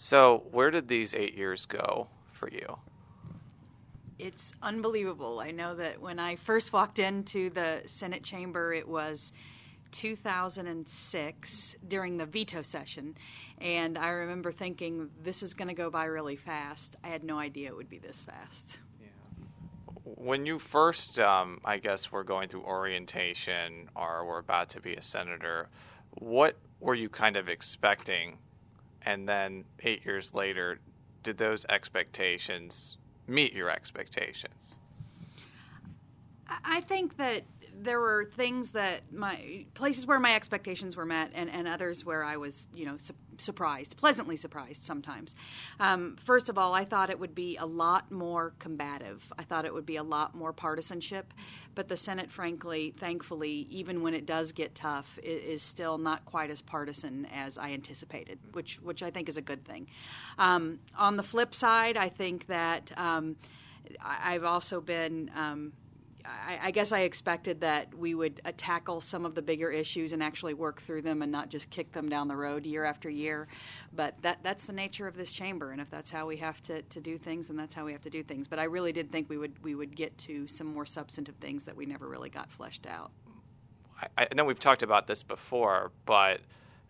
So where did these 8 years go for you? It's unbelievable. I know that when I first walked into the Senate chamber, it was 2006 during the veto session, and I remember thinking, this is going to go by really fast. I had no idea it would be this fast. When you first, I guess, were going through orientation or were about to be a senator, what were you kind of expecting? And then 8 years later, did those expectations meet your expectations? I think that there were things that places where my expectations were met, and others where I was, surprised, pleasantly surprised sometimes. First of all, I thought it would be a lot more combative. I thought it would be a lot more partisanship, but the Senate, frankly, thankfully, even when it does get tough, is still not quite as partisan as I anticipated, which I think is a good thing. On the flip side, I think that I've also been I guess I expected that we would tackle some of the bigger issues and actually work through them and not just kick them down the road year after year. But that's the nature of this chamber, and if that's how we have to do things, then that's how we have to do things. But I really did think we would get to some more substantive things that we never really got fleshed out. I know we've talked about this before, but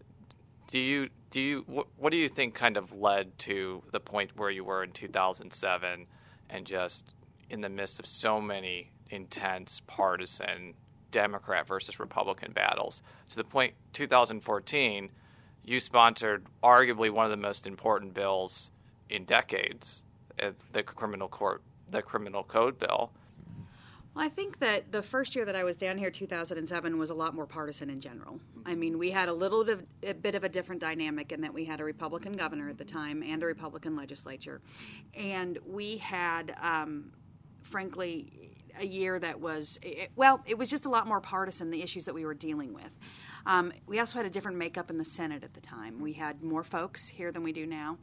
what do you think kind of led to the point where you were in 2007 and just in the midst of so many intense partisan Democrat versus Republican battles to the point 2014 you sponsored arguably one of the most important bills in decades, the criminal code bill. Well, I think that the first year that I was down here, 2007, was a lot more partisan in general. I mean, we had a bit of a different dynamic in that we had a Republican governor at the time and a Republican legislature, and we had frankly, a year that was, it was just a lot more partisan, the issues that we were dealing with. We also had a different makeup in the Senate at the time. We had more folks here than we do now.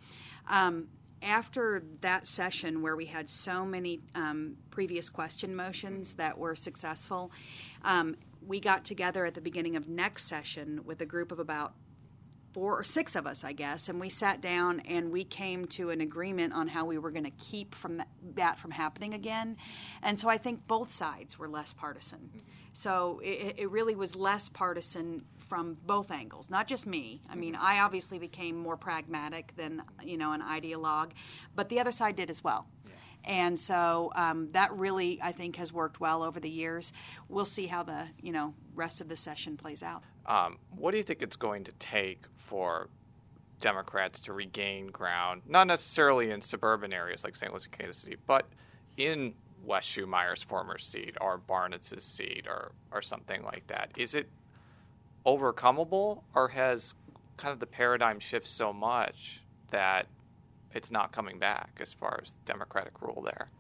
After that session where we had so many previous question motions that were successful, we got together at the beginning of next session with a group of about 4 or 6 of us, I guess, and we sat down and we came to an agreement on how we were going to keep that from happening again. And so I think both sides were less partisan. So it really was less partisan from both angles, not just me. I mean, I obviously became more pragmatic than, an ideologue, but the other side did as well. And so that really, I think, has worked well over the years. We'll see how the, rest of the session plays out. What do you think it's going to take for Democrats to regain ground, not necessarily in suburban areas like St. Louis and Kansas City, but in Wes Schumeier's former seat or Barnett's seat or something like that? Is it overcomable, or has kind of the paradigm shift so much that it's not coming back as far as Democratic rule there?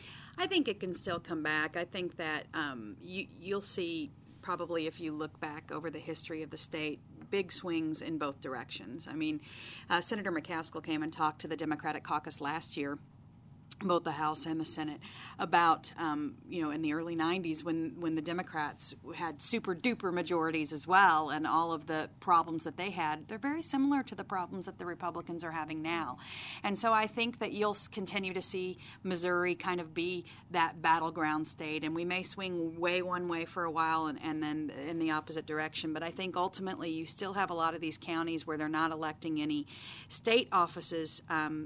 I think it can still come back. I think that you'll see, probably if you look back over the history of the state, big swings in both directions. I mean, Senator McCaskill came and talked to the Democratic caucus last year, both the House and the Senate, about, in the early 90s when the Democrats had super-duper majorities as well, and all of the problems that they had, they're very similar to the problems that the Republicans are having now. And so I think that you'll continue to see Missouri kind of be that battleground state, and we may swing way one way for a while and then in the opposite direction. But I think ultimately you still have a lot of these counties where they're not electing any state offices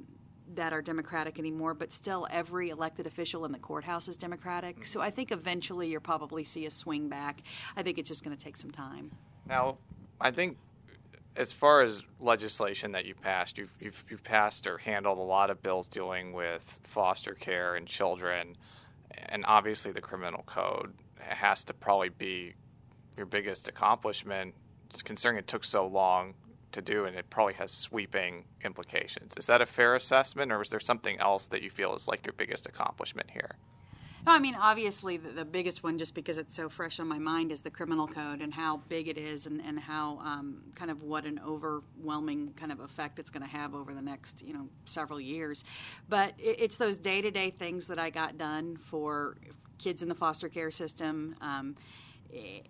that are Democratic anymore, but still every elected official in the courthouse is Democratic. So I think eventually you'll probably see a swing back. I think it's just going to take some time. Now, I think as far as legislation that you've passed, you've passed or handled a lot of bills dealing with foster care and children, and obviously the criminal code has to probably be your biggest accomplishment, considering it took so long to do, and it probably has sweeping implications. Is that a fair assessment, or is there something else that you feel is like your biggest accomplishment here? No, I mean, obviously the biggest one, just because it's so fresh on my mind, is the criminal code and how big it is and how kind of what an overwhelming kind of effect it's going to have over the next, several years. But it's those day-to-day things that I got done for kids in the foster care system.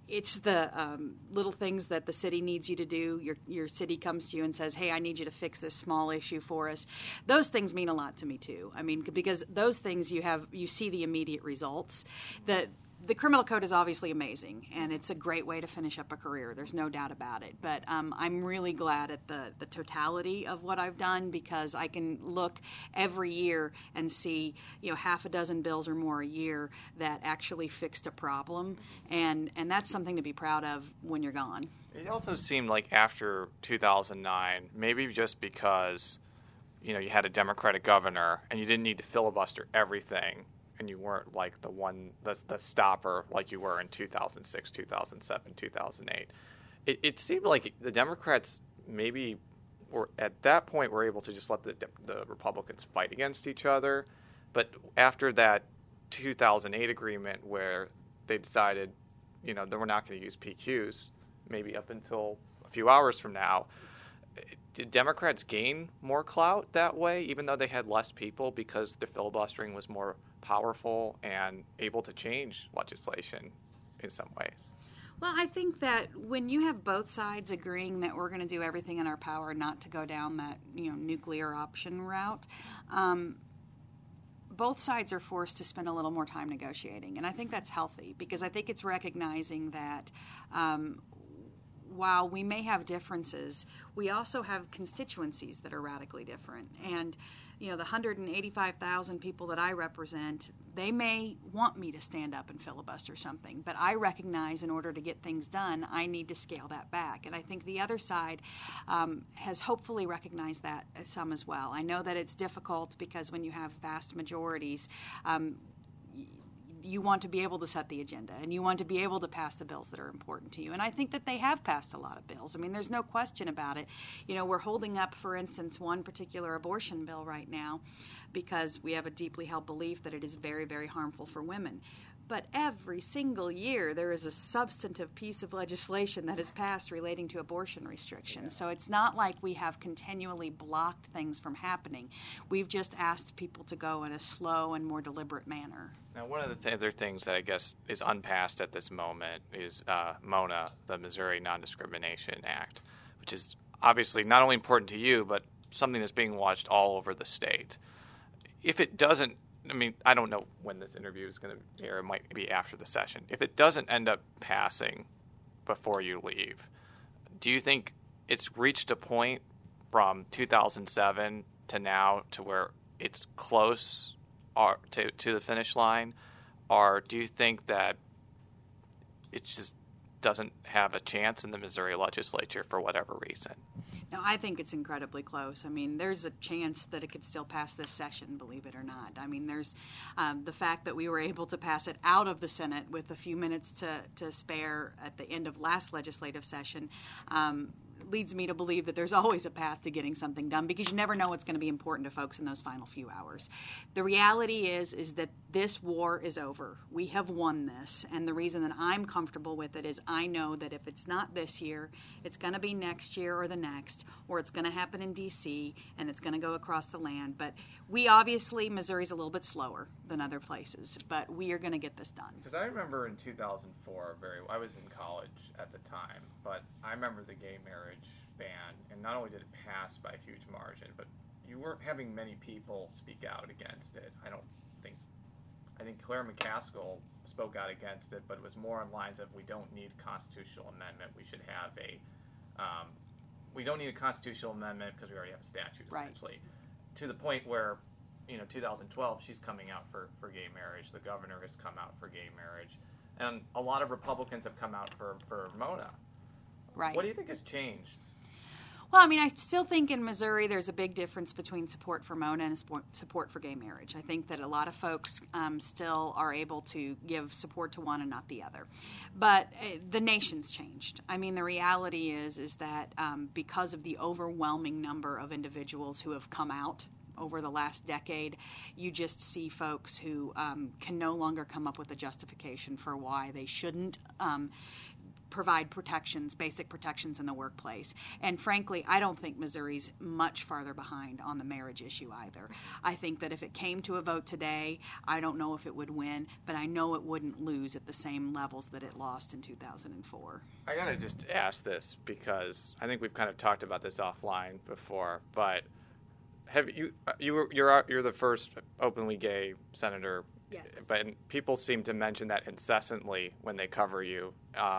it's the little things that the city needs you to do. Your city comes to you and says, hey, I need you to fix this small issue for us. Those things mean a lot to me, too. I mean, because those things you see the immediate results. The criminal code is obviously amazing, and it's a great way to finish up a career. There's no doubt about it. But I'm really glad at the totality of what I've done, because I can look every year and see, half a dozen bills or more a year that actually fixed a problem, and that's something to be proud of when you're gone. It also seemed like after 2009, maybe just because, you had a Democratic governor and you didn't need to filibuster everything, and you weren't like the stopper like you were in 2006, 2007, 2008. It seemed like the Democrats maybe were at that point were able to just let the Republicans fight against each other. But after that 2008 agreement where they decided, that we're not going to use PQs, maybe up until a few hours from now, did Democrats gain more clout that way, even though they had less people, because the filibustering was more powerful and able to change legislation in some ways? Well, I think that when you have both sides agreeing that we're going to do everything in our power not to go down that nuclear option route, both sides are forced to spend a little more time negotiating, and I think that's healthy, because I think it's recognizing that while we may have differences, we also have constituencies that are radically different. And, the 185,000 people that I represent, they may want me to stand up and filibuster something, but I recognize in order to get things done, I need to scale that back. And I think the other side has hopefully recognized that some as well. I know that it's difficult because when you have vast majorities, you want to be able to set the agenda, and you want to be able to pass the bills that are important to you. And I think that they have passed a lot of bills. I mean, there's no question about it. We're holding up, for instance, one particular abortion bill right now because we have a deeply held belief that it is very, very harmful for women. But every single year there is a substantive piece of legislation that is passed relating to abortion restrictions. So it's not like we have continually blocked things from happening. We've just asked people to go in a slow and more deliberate manner. Now, one of the other things that I guess is unpassed at this moment is MONA, the Missouri Non-Discrimination Act, which is obviously not only important to you, but something that's being watched all over the state. If it doesn't, I don't know when this interview is going to air. It might be after the session. If it doesn't end up passing before you leave, do you think it's reached a point from 2007 to now to where it's close to the finish line? Or do you think that it just doesn't have a chance in the Missouri legislature for whatever reason? No, I think it's incredibly close. There's a chance that it could still pass this session, believe it or not. There's the fact that we were able to pass it out of the Senate with a few minutes to spare at the end of last legislative session leads me to believe that there's always a path to getting something done, because you never know what's going to be important to folks in those final few hours. The reality is that this war is over. We have won this, and the reason that I'm comfortable with it is I know that if it's not this year, it's going to be next year or the next, or it's going to happen in D.C., and it's going to go across the land. But Missouri's a little bit slower than other places, but we are going to get this done. Because I remember in 2004, I was in college at the time, but I remember the gay marriage ban, and not only did it pass by a huge margin, but you weren't having many people speak out against it. I think Claire McCaskill spoke out against it, but it was more on lines of we don't need a constitutional amendment. We should have we don't need a constitutional amendment because we already have a statute, essentially. Right. To the point where, 2012, she's coming out for gay marriage. The governor has come out for gay marriage. And a lot of Republicans have come out for MONA. Right. What do you think has changed? Well, I still think in Missouri there's a big difference between support for MONA and support for gay marriage. I think that a lot of folks still are able to give support to one and not the other. But the nation's changed. The reality is that because of the overwhelming number of individuals who have come out over the last decade, you just see folks who can no longer come up with a justification for why they shouldn't provide protections, basic protections in the workplace. And frankly, I don't think Missouri's much farther behind on the marriage issue either. I think that if it came to a vote today, I don't know if it would win, but I know it wouldn't lose at the same levels that it lost in 2004. I gotta just ask this because I think we've kind of talked about this offline before, but have you're the first openly gay senator, Yes. but people seem to mention that incessantly when they cover you.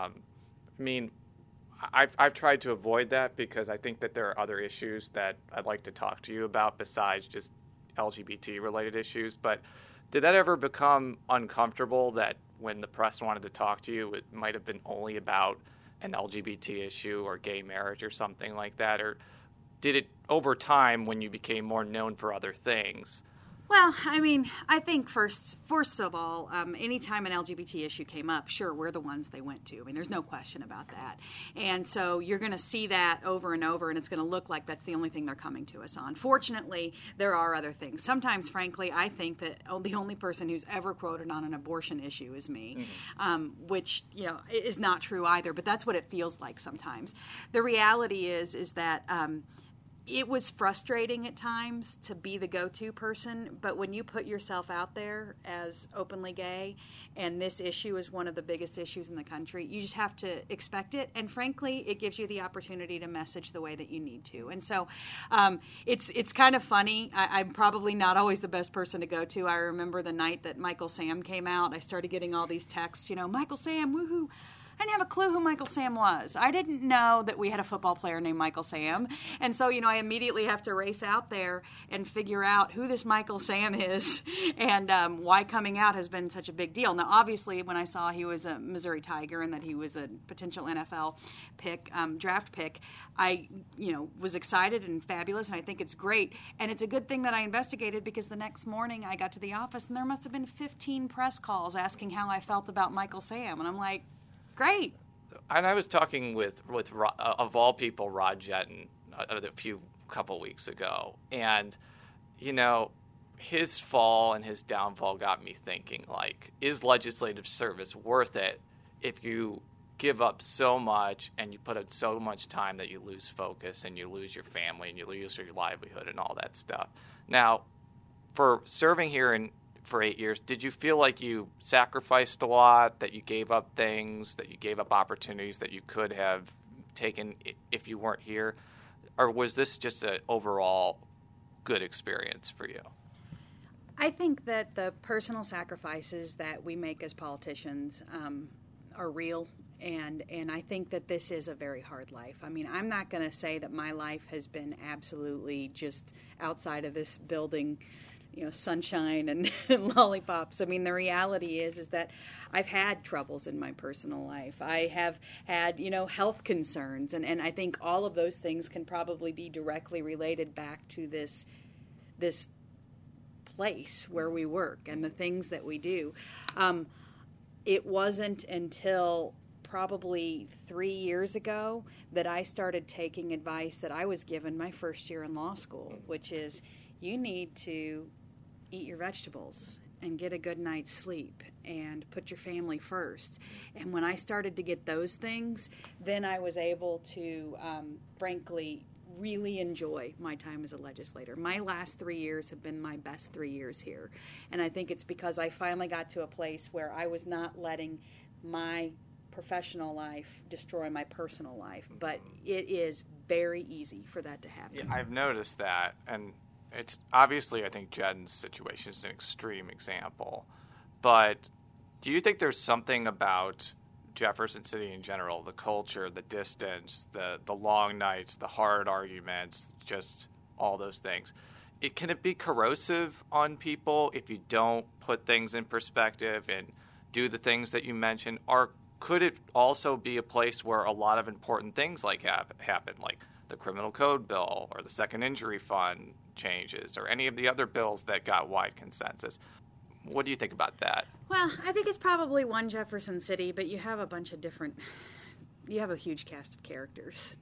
I mean, I've tried to avoid that because I think that there are other issues that I'd like to talk to you about besides just LGBT-related issues. But did that ever become uncomfortable that when the press wanted to talk to you, it might have been only about an LGBT issue or gay marriage or something like that? Or did it, over time, when you became more known for other things? Well, I mean, I think first of all, anytime an LGBT issue came up, sure, we're the ones they went to. I mean, there's no question about that. And so you're going to see that over and over, and it's going to look like that's the only thing they're coming to us on. Fortunately, there are other things. Sometimes, frankly, I think that the only person who's ever quoted on an abortion issue is me, which, is not true either, but that's what it feels like sometimes. The reality is that it was frustrating at times to be the go-to person, but when you put yourself out there as openly gay, and this issue is one of the biggest issues in the country, you just have to expect it, and frankly, it gives you the opportunity to message the way that you need to. And so it's kind of funny. I'm probably not always the best person to go to. I remember the night that Michael Sam came out, I started getting all these texts, Michael Sam, woohoo. I didn't have a clue who Michael Sam was. I didn't know that we had a football player named Michael Sam. And so, I immediately have to race out there and figure out who this Michael Sam is and why coming out has been such a big deal. Now, obviously, when I saw he was a Missouri Tiger and that he was a potential NFL pick, draft pick, I, was excited and fabulous, and I think it's great. And it's a good thing that I investigated because the next morning I got to the office and there must have been 15 press calls asking how I felt about Michael Sam. And I'm like, great. And I was talking with of all people, Rod Jetton, a couple weeks ago, and his fall and his downfall got me thinking: like, is legislative service worth it if you give up so much and you put in so much time that you lose focus and you lose your family and you lose your livelihood and all that stuff? Now, for serving here for 8 years, did you feel like you sacrificed a lot, that you gave up things, that you gave up opportunities that you could have taken if you weren't here? Or was this just an overall good experience for you? I think that the personal sacrifices that we make as politicians are real, and I think that this is a very hard life. I mean, I'm not going to say that my life has been absolutely just outside of this building, sunshine and lollipops. I mean, the reality is that I've had troubles in my personal life. I have had, health concerns. And I think all of those things can probably be directly related back to this place where we work and the things that we do. It wasn't until probably 3 years ago that I started taking advice that I was given my first year in law school, which is you need to eat your vegetables and get a good night's sleep and put your family first. And when I started to get those things, then I was able to, frankly, really enjoy my time as a legislator. My last 3 years have been my best 3 years here. And I think it's because I finally got to a place where I was not letting my professional life destroy my personal life. But it is very easy for that to happen. Yeah, I've noticed that. And it's obviously, I think Jedden's situation is an extreme example, but do you think there's something about Jefferson City in general, the culture, the distance, the long nights, the hard arguments, just all those things? Can it be corrosive on people if you don't put things in perspective and do the things that you mentioned? Or could it also be a place where a lot of important things like happen, like the criminal code bill or the second injury fund changes or any of the other bills that got wide consensus? What do you think about that? Well, I think it's probably one Jefferson City, but you have a bunch of you have a huge cast of characters.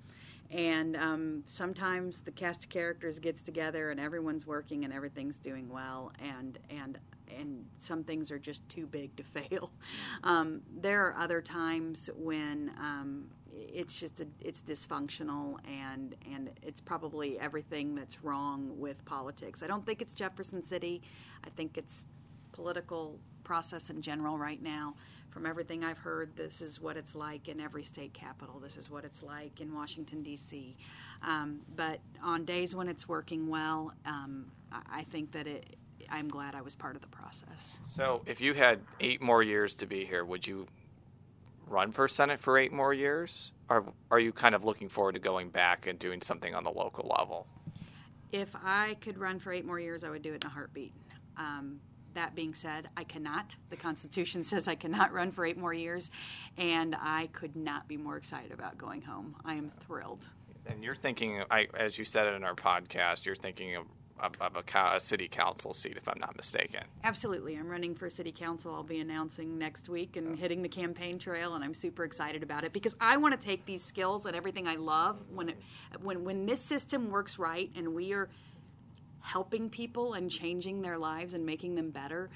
And sometimes the cast of characters gets together and everyone's working and everything's doing well, and some things are just too big to fail. There are other times when it's dysfunctional, and it's probably everything that's wrong with politics. I don't think it's Jefferson City. I think it's political process in general right now. From everything I've heard, this is what it's like in every state capital. This is what it's like in Washington, D.C. But on days when it's working well, I think that I'm glad I was part of the process. So if you had 8 more years to be here, would you run for Senate for 8 more years? Or are you kind of looking forward to going back and doing something on the local level? If I could run for 8 more years, I would do it in a heartbeat. That being said, I cannot. The Constitution says I cannot run for 8 more years, and I could not be more excited about going home. I am thrilled. And you're thinking, as you said it in our podcast, you're thinking of a city council seat, if I'm not mistaken. Absolutely. I'm running for city council. I'll be announcing next week and hitting the campaign trail, and I'm super excited about it because I want to take these skills and everything I love when this system works right and we are helping people and changing their lives and making them better.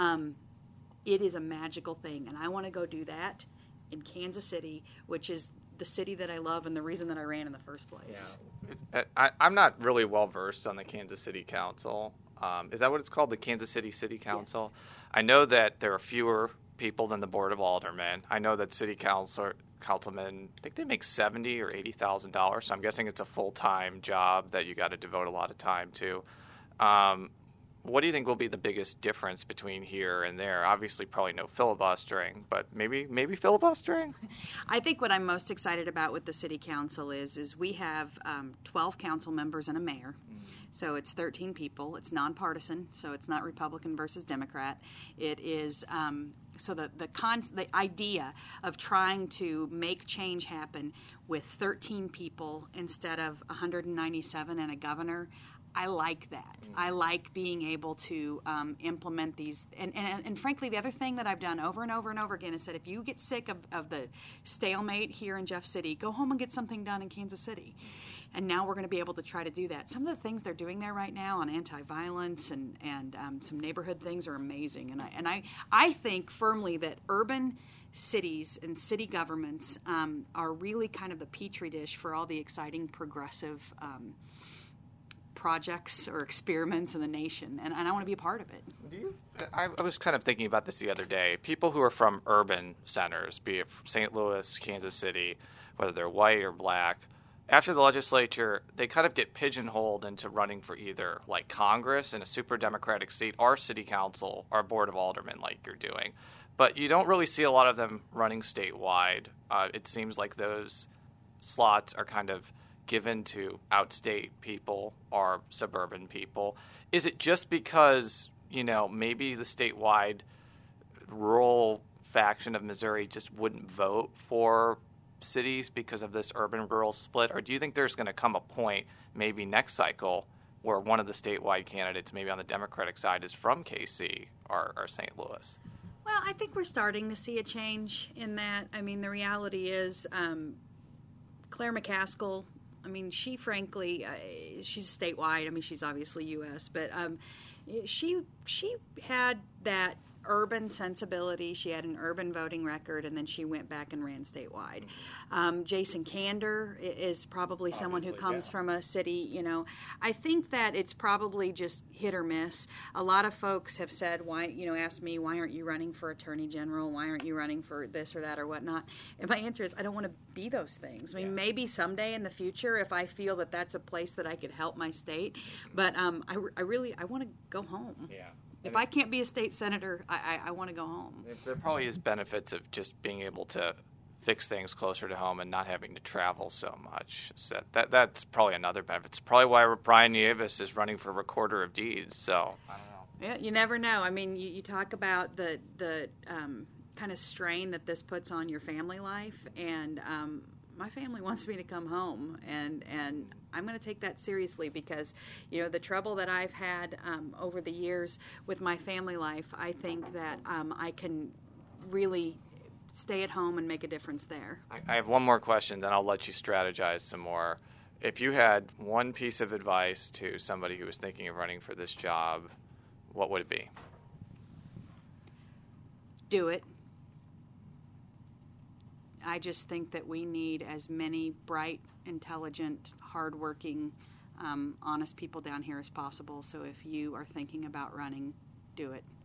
It is a magical thing, and I want to go do that in Kansas City, which is the city that I love and the reason that I ran in the first place. Yeah. I'm not really well versed on the Kansas City Council. Is that what it's called, the Kansas City Council? Yes. I know that there are fewer people than the Board of Aldermen. I know that city councilmen, I think they make $70,000 or $80,000. So I'm guessing it's a full-time job that you got to devote a lot of time to. What do you think will be the biggest difference between here and there? Obviously, probably no filibustering, but maybe filibustering? I think what I'm most excited about with the city council is we have 12 council members and a mayor. So it's 13 people. It's nonpartisan, so it's not Republican versus Democrat. It is so the idea of trying to make change happen with 13 people instead of 197 and a governor. I like that. I like being able to implement these. And frankly, the other thing that I've done over and over and over again is that if you get sick of the stalemate here in Jeff City, go home and get something done in Kansas City. And now we're going to be able to try to do that. Some of the things they're doing there right now on anti-violence and some neighborhood things are amazing. And I think firmly that urban cities and city governments are really kind of the petri dish for all the exciting progressive projects or experiments in the nation, and I want to be a part of it. I was kind of thinking about this the other day. People who are from urban centers, be it St. Louis, Kansas City, whether they're white or black, after the legislature, they kind of get pigeonholed into running for either like Congress in a super Democratic seat or city council or board of aldermen like you're doing. But you don't really see a lot of them running statewide. It seems like those slots are kind of given to outstate people or suburban people. Is it just because, maybe the statewide rural faction of Missouri just wouldn't vote for cities because of this urban-rural split? Or do you think there's going to come a point, maybe next cycle, where one of the statewide candidates, maybe on the Democratic side, is from KC or St. Louis? Well, I think we're starting to see a change in that. I mean, the reality is Claire McCaskill, she frankly, she's statewide. She's obviously U.S., but she had that urban sensibility. She had an urban voting record, and then she went back and ran statewide. Jason Kander is probably someone who comes from a city. I think that it's probably just hit or miss. A lot of folks have said, asked me, why aren't you running for attorney general? Why aren't you running for this or that or whatnot? And my answer is, I don't want to be those things. Maybe someday in the future, if I feel that that's a place that I could help my state. But I want to go home. Yeah. If I can't be a state senator, I want to go home. There probably is benefits of just being able to fix things closer to home and not having to travel so much. So that's probably another benefit. It's probably why Brian Nieves is running for Recorder of Deeds. So I don't know. Yeah, you never know. You talk about the kind of strain that this puts on your family life, and my family wants me to come home, and I'm going to take that seriously because, the trouble that I've had over the years with my family life, I think that I can really stay at home and make a difference there. I have one more question, then I'll let you strategize some more. If you had one piece of advice to somebody who was thinking of running for this job, what would it be? Do it. I just think that we need as many bright, intelligent, hardworking, honest people down here as possible. So if you are thinking about running, do it.